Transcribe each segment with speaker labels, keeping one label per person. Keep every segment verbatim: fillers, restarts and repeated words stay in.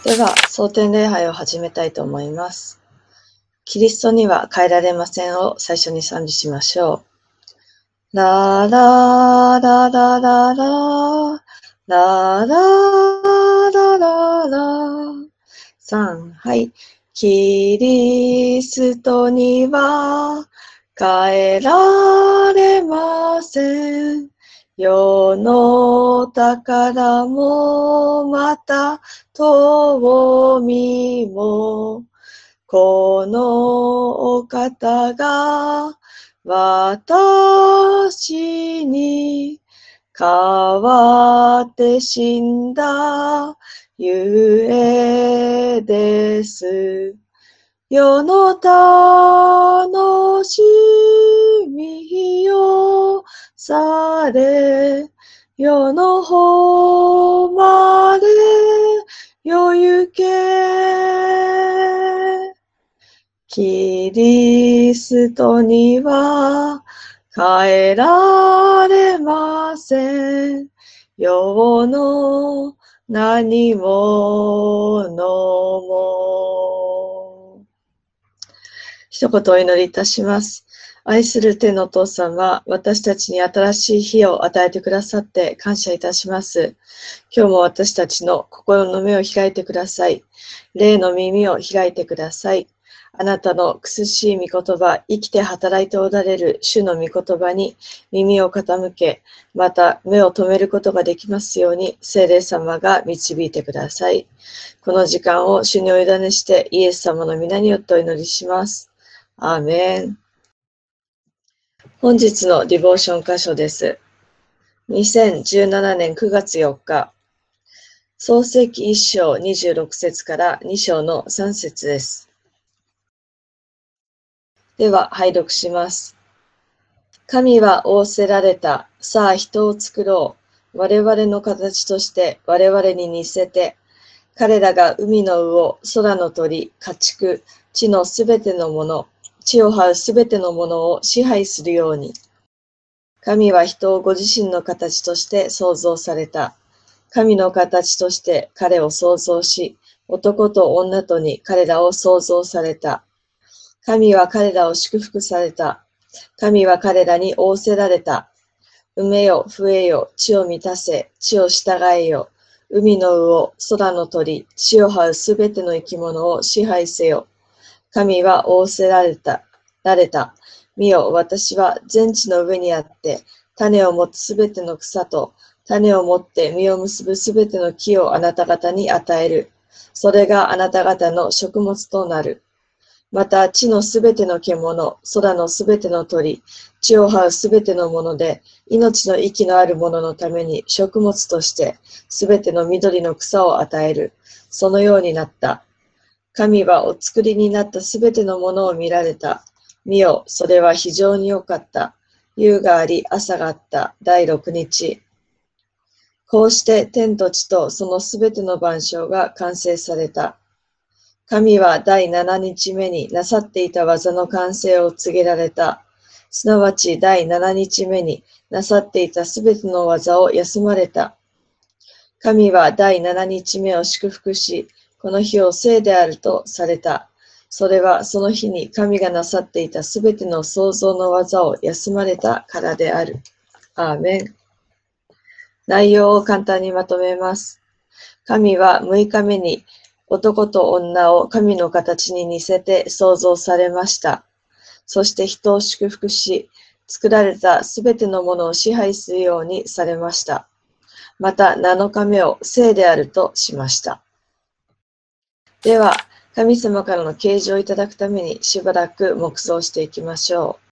Speaker 1: では、蒼天礼拝を始めたいと思います。キリストには変えられませんを最初に賛美しましょう。ララララララララララララ三、はい。キリストには変えられません。世の宝もまた富もこのお方が私に代わって死んだゆえです。世の楽しみよされ、世の方までよ行け。キリストには変えられません。世の何者も。一言お祈りいたします。愛する天のお父様、私たちに新しい日を与えてくださって感謝いたします。今日も私たちの心の目を開いてください。霊の耳を開いてください。あなたの苦しい御言葉、生きて働いておられる主の御言葉に耳を傾け、また目を留めることができますように、聖霊様が導いてください。この時間を主にお委ねして、イエス様の皆によってお祈りします。アーメン。本日のディボーション箇所です。にせんじゅうななねんくがつよっか、創世記いっ章にじゅうろく節からに章のさん節です。では、拝読します。神は仰せられた。さあ、人を作ろう。我々の形として我々に似せて、彼らが海の魚、空の鳥、家畜、地のすべてのもの、地を這うすべてのものを支配するように。神は人をご自身の形として創造された。神の形として彼を創造し、男と女とに彼らを創造された。神は彼らを祝福された。神は彼らに仰せられた。埋めよ、増えよ、地を満たせ、地を従えよ。海の魚、空の鳥、地を這うすべての生き物を支配せよ。神は仰せられた。られた。見よ、私は全地の上にあって、種を持つすべての草と、種を持って実を結ぶすべての木をあなた方に与える。それがあなた方の食物となる。また地のすべての獣、空のすべての鳥、地を這うすべてのもので、命の息のあるもののために食物としてすべての緑の草を与える。そのようになった。神はお作りになったすべてのものを見られた。見よ、それは非常に良かった。夕があり、朝があった。第六日。こうして天と地とそのすべての万象が完成された。神は第七日目になさっていた技の完成を告げられた。すなわち第七日目になさっていたすべての技を休まれた。神は第七日目を祝福し、この日を聖であるとされた。それはその日に神がなさっていたすべての創造の技を休まれたからである。アーメン。内容を簡単にまとめます。神はむいかめに男と女を神の形に似せて創造されました。そして人を祝福し、作られたすべてのものを支配するようにされました。またなのかめを聖であるとしました。では、神様からの啓示をいただくためにしばらく黙想していきましょう。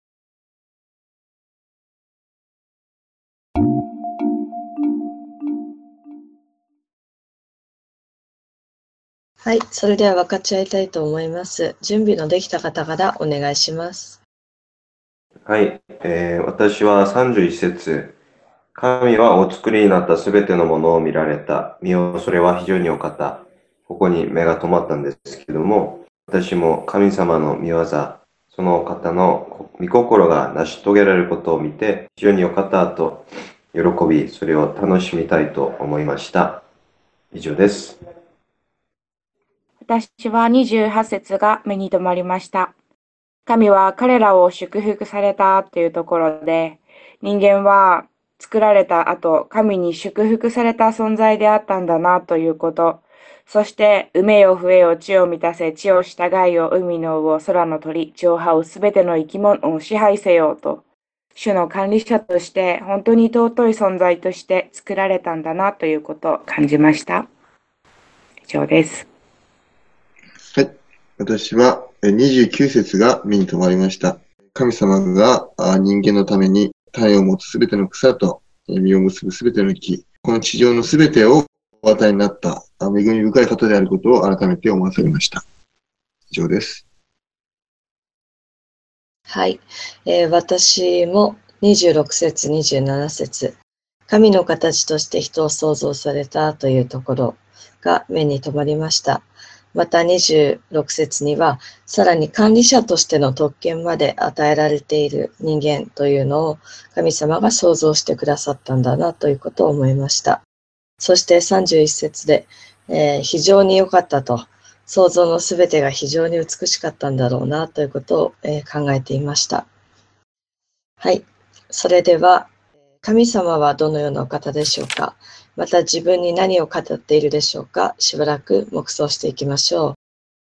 Speaker 1: はい、それでは分かち合いたいと思います。準備のできた方からお願いします。
Speaker 2: はい、えー私はさんじゅういち節、神はお作りになったすべてのものを見られた。見よ、それは非常に良かった。ここに目が止まったんですけども、私も神様の見業、その方の御心が成し遂げられることを見て、非常に良かったと喜び、それを楽しみたいと思いました。以上です。
Speaker 3: 私はにじゅうはち節が目に留まりました。神は彼らを祝福されたというところで、人間は作られた後、神に祝福された存在であったんだなということ。そして、埋めよ増えよ地を満たせ、地を従いよ海の魚、空の鳥、地を這うすべての生き物を支配せよと、主の管理者として本当に尊い存在として作られたんだなということを感じました。以上です。
Speaker 4: はい。私はにじゅうきゅう節が目に留まりました。神様が人間のために種を持つすべての草と実を結ぶすべての木、この地上のすべてをお与えになった恵み深い方であることを改めて思わされました。以上です。
Speaker 1: はい、えー、私もにじゅうろく節、にじゅうなな節、神の形として人を創造されたというところが目に留まりました。またにじゅうろく節には、さらに管理者としての特権まで与えられている人間というのを神様が創造してくださったんだなということを思いました。そしてさんじゅういち節で、えー、非常に良かったと、創造のすべてが非常に美しかったんだろうなということを、えー、考えていました。はい。それでは、神様はどのようなお方でしょうか。また自分に何を語っているでしょうか。しばらく黙想していきましょう。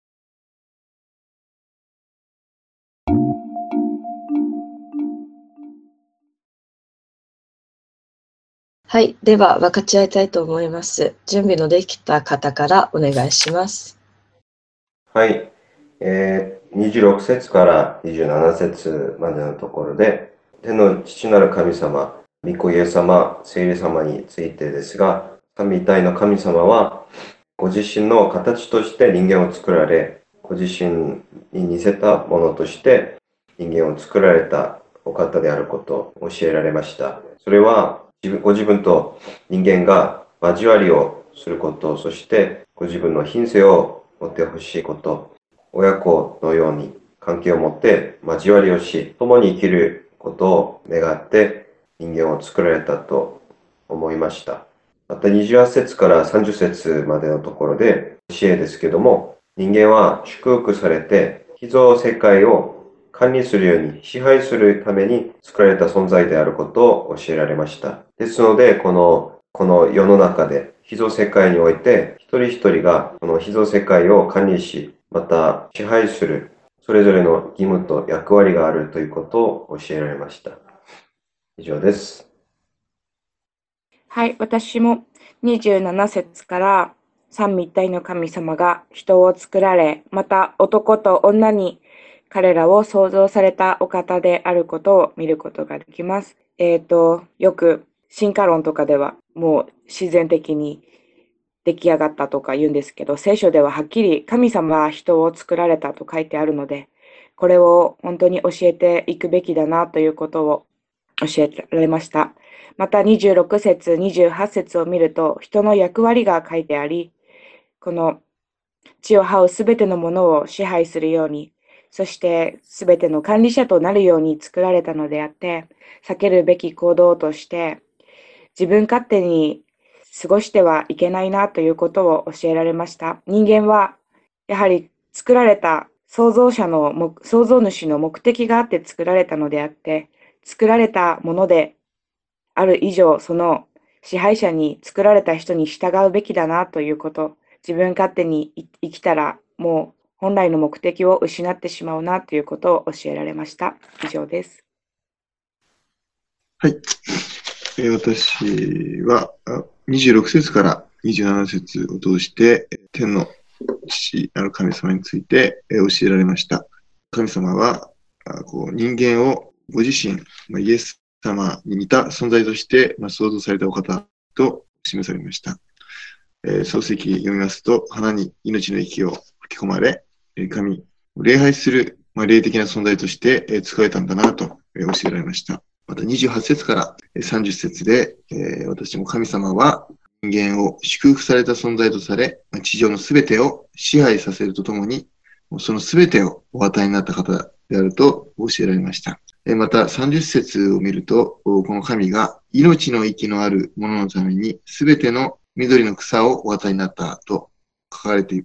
Speaker 1: はい。では、分かち合いたいと思います。準備のできた方からお願いします。
Speaker 2: はい。えー、にじゅうろく節からにじゅうなな節までのところで、天の父なる神様、御子イエス様、聖霊様についてですが、神一体の神様は、ご自身の形として人間を作られ、ご自身に似せたものとして人間を作られたお方であることを教えられました。それは、ご自分と人間が交わりをすること、そしてご自分の品性を持ってほしいこと、親子のように関係を持って交わりをし、共に生きることを願って人間を作られたと思いました。またにじゅうはち節からさんじゅう節までのところで教えですけども、人間は祝福されて、被造世界を管理するように支配するために作られた存在であることを教えられました。ですので、この、この世の中で被造世界において一人一人がこの被造世界を管理し、また支配するそれぞれの義務と役割があるということを教えられました。以上です。
Speaker 3: はい、私もにじゅうなな節から三位一体の神様が人を作られ、また男と女に彼らを創造されたお方であることを見ることができます。えっと、よく進化論とかではもう自然的に出来上がったとか言うんですけど、聖書でははっきり神様は人を作られたと書いてあるので、これを本当に教えていくべきだなということを教えられました。またにじゅうろく節、にじゅうはち節を見ると、人の役割が書いてあり、この地を這うすべてのものを支配するように、そしてすべての管理者となるように作られたのであって、避けるべき行動として、自分勝手に過ごしてはいけないなということを教えられました。人間は、やはり作られた創造者の、創造主の目的があって作られたのであって、作られたものである以上、その支配者に作られた人に従うべきだなということ、自分勝手に生きたらもう本来の目的を失ってしまうなということを教えられました。以上です。
Speaker 4: はい。えー、私はにじゅうろく節からにじゅうなな節を通して天の父なる神様について教えられました。神様はこう人間をご自身、イエス様に似た存在として創造されたお方と示されました。えー、漱石読みますと、花に命の息を吹き込まれ、神を礼拝する、まあ、霊的な存在として使われたんだなと教えられました。またにじゅうはち節からさんじゅう節で、えー、私も神様は人間を祝福された存在とされ、地上のすべてを支配させるとともに、そのすべてをお与えになった方であると教えられました。またさんじゅう節を見ると、この神が命の息のある者のためにすべての緑の草をお与えになったと書かれてい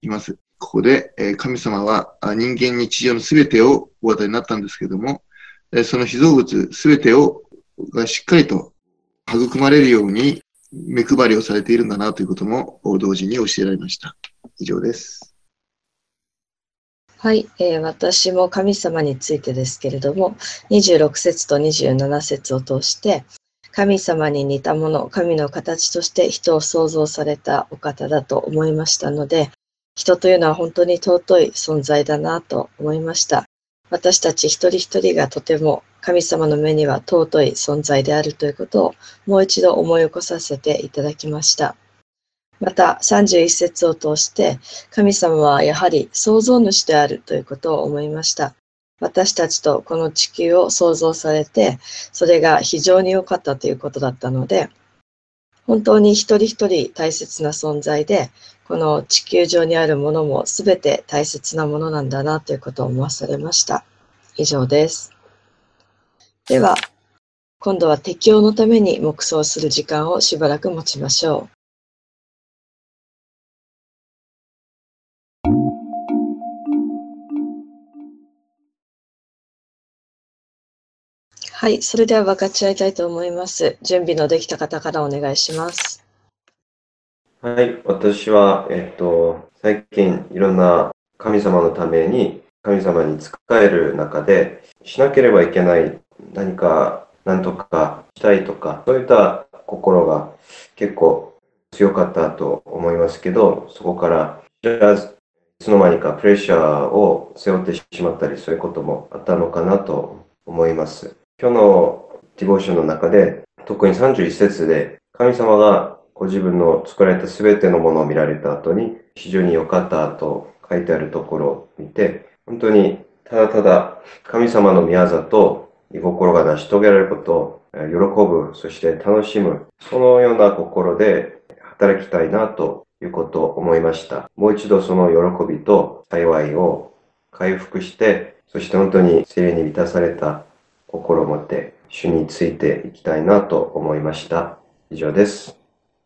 Speaker 4: います。ここで、えー神様はあ人間に地上のすべてをお与えになったんですけども、えーその被造物すべてをがしっかりと育まれるように目配りをされているんだなということも同時に教えられました。以上です。
Speaker 1: はい、えー私も神様についてですけれども、にじゅうろく節とにじゅうなな節を通して、神様に似たもの、神の形として人を創造されたお方だと思いましたので、人というのは本当に尊い存在だなと思いました。私たち一人一人がとても神様の目には尊い存在であるということをもう一度思い起こさせていただきました。またさんじゅういち節を通して神様はやはり創造主であるということを思いました。私たちとこの地球を創造されて、それが非常に良かったということだったので、本当に一人一人大切な存在で、この地球上にあるものもすべて大切なものなんだなということを思わされました。以上です。では、今度は適応のために黙想する時間をしばらく持ちましょう。はい、それでは分かち合いたいと思います。準備のできた方からお願いします。
Speaker 2: はい、私は、えっと、最近いろんな神様のために神様に仕える中でしなければいけない何か何とかしたいとかそういった心が結構強かったと思いますけど、そこからじゃあいつの間にかプレッシャーを背負ってしまったりそういうこともあったのかなと思います。今日のディボーションの中で特にさんじゅういち節で神様がご自分の作られたすべてのものを見られた後に非常に良かったと書いてあるところを見て、本当にただただ神様の御業と居心が成し遂げられることを喜ぶ、そして楽しむ、そのような心で働きたいなということを思いました。もう一度その喜びと幸いを回復して、そして本当に聖霊に満たされた心を持って主についていきたいなと思いました。以上です。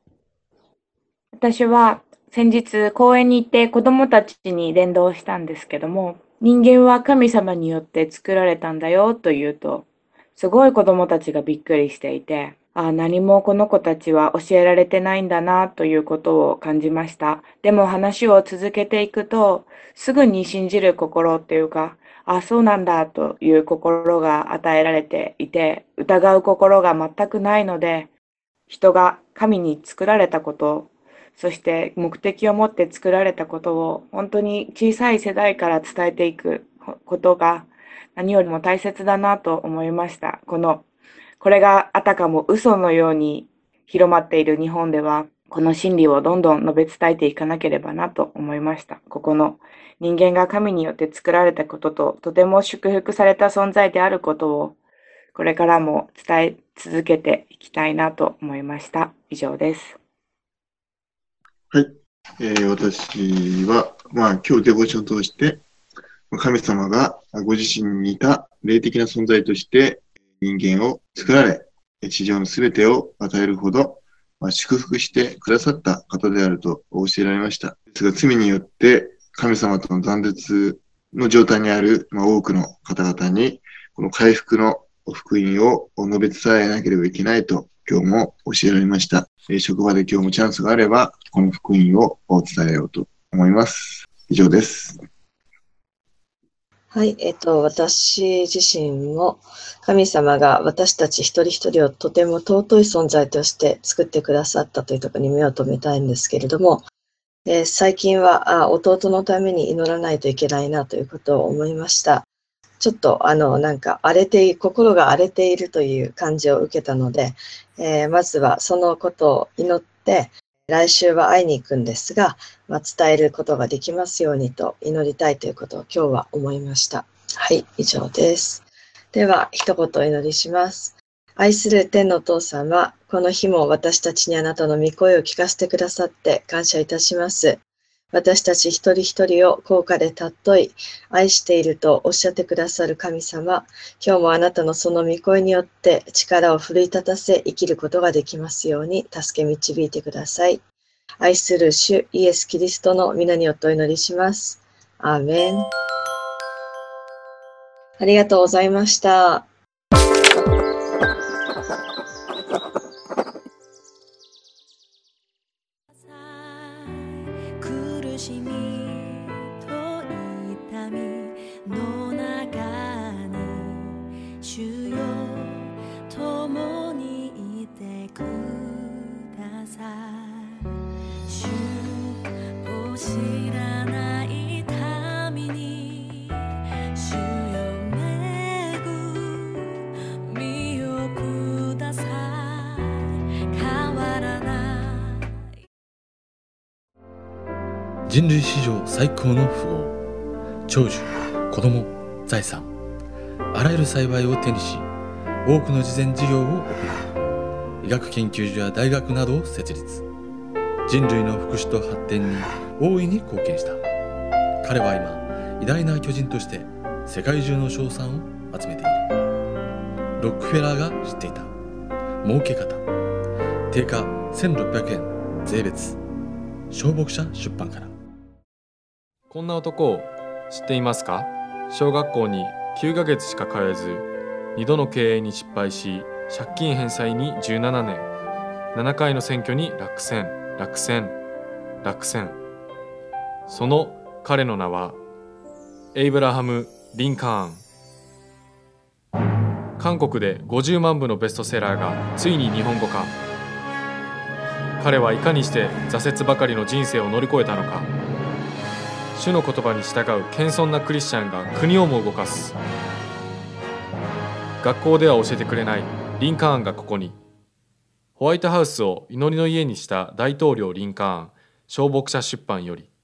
Speaker 3: 私は先日公園に行って子供たちに伝道したんですけども、人間は神様によって作られたんだよと言うと、すごい子供たちがびっくりしていて、ああ、何もこの子たちは教えられてないんだなということを感じました。でも話を続けていくと、すぐに信じる心っていうか、ああ、そうなんだという心が与えられていて、疑う心が全くないので、人が神に作られたこと、そして目的を持って作られたことを本当に小さい世代から伝えていくことが何よりも大切だなと思いました。この、これがあたかも嘘のように広まっている日本では、この真理をどんどん述べ伝えていかなければなと思いました。ここの人間が神によって作られたことと、とても祝福された存在であることを、これからも伝え続けていきたいなと思いました。以上です。
Speaker 4: はい。えー私は、まあ、今日デボーションを通して、神様がご自身に似た霊的な存在として人間を作られ、地上のすべてを与えるほど、まあ、祝福してくださった方であると教えられました。ですが、罪によって神様との断絶の状態にある、まあ、多くの方々に、この回復の福音を述べ伝えなければいけないと今日も教えられました。職場で今日もチャンスがあれば、この福音を伝えようと思います。以上です。
Speaker 1: はい、えっと、私自身も神様が私たち一人一人をとても尊い存在として作ってくださったというところに目を留めたいんですけれども、えー最近はあ弟のために祈らないといけないなということを思いました。ちょっとあのなんか荒れて心が荒れているという感じを受けたので、えーまずはそのことを祈って来週は会いに行くんですが、まあ、伝えることができますようにと祈りたいということを今日は思いました。はい、以上です。では一言お祈りします。愛する天のお父様、この日も私たちにあなたの御声を聞かせてくださって感謝いたします。私たち一人一人を高価で尊い、愛しているとおっしゃってくださる神様、今日もあなたのその御声によって力を奮い立たせ生きることができますように助け導いてください。 愛する主イエス・キリストの皆によってお祈りします。アーメン。ありがとうございました。
Speaker 5: 苦しみと痛みの中に主よ共にいてください。主を知らない民に主よ恵みをください。変わらない
Speaker 6: 人類史上最高の富豪、長寿、子供、財産、あらゆる幸いを手にし、多くの慈善事業を行う、医学研究所や大学などを設立、人類の福祉と発展に大いに貢献した。彼は今、偉大な巨人として世界中の称賛を集めている。ロックフェラーが知っていた儲け方。定価せんろっぴゃくえん税別。小牧者出版から。
Speaker 7: こんな男を知っていますか？小学校にきゅうかげつしか通えず、にどの経営に失敗し、借金返済にじゅうななねん、ななかいの選挙に落選、落選、落選。その彼の名は、エイブラハム・リンカーン。韓国でごじゅうまんぶのベストセラーがついに日本語化。彼はいかにして挫折ばかりの人生を乗り越えたのか。主の言葉に従う謙遜なクリスチャンが国をも動かす。学校では教えてくれないリンカーンがここに。ホワイトハウスを祈りの家にした大統領リンカーン、小牧者出版より。